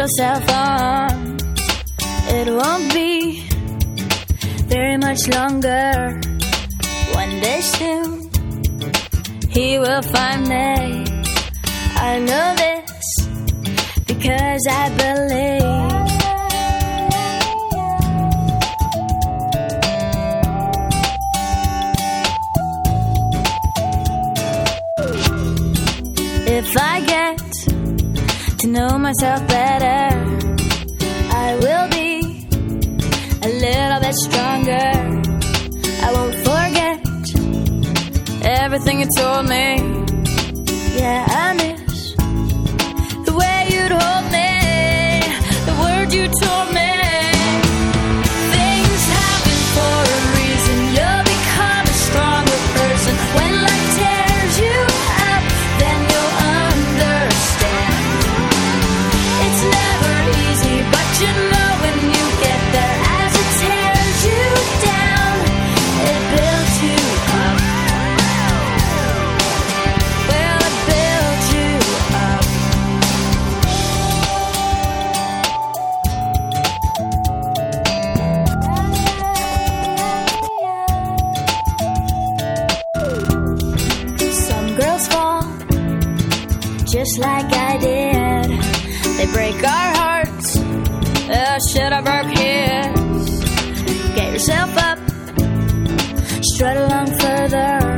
yourself on. It won't be very much longer. One day soon he will find me. I know this because I believe. If I get to know myself better, I will be a little bit stronger. I won't forget everything you told me. Yeah, I miss the way you'd hold me, the words you told me. Things happen for a reason. You'll become a stronger person. When life tears you up, then you'll understand. It's never easy, but you know when you get there. As it tears you down, it builds you up. Well, it builds you up. Some girls fall just like I did. They break our hearts. Oh shit, I broke his. Get yourself up, strut along further.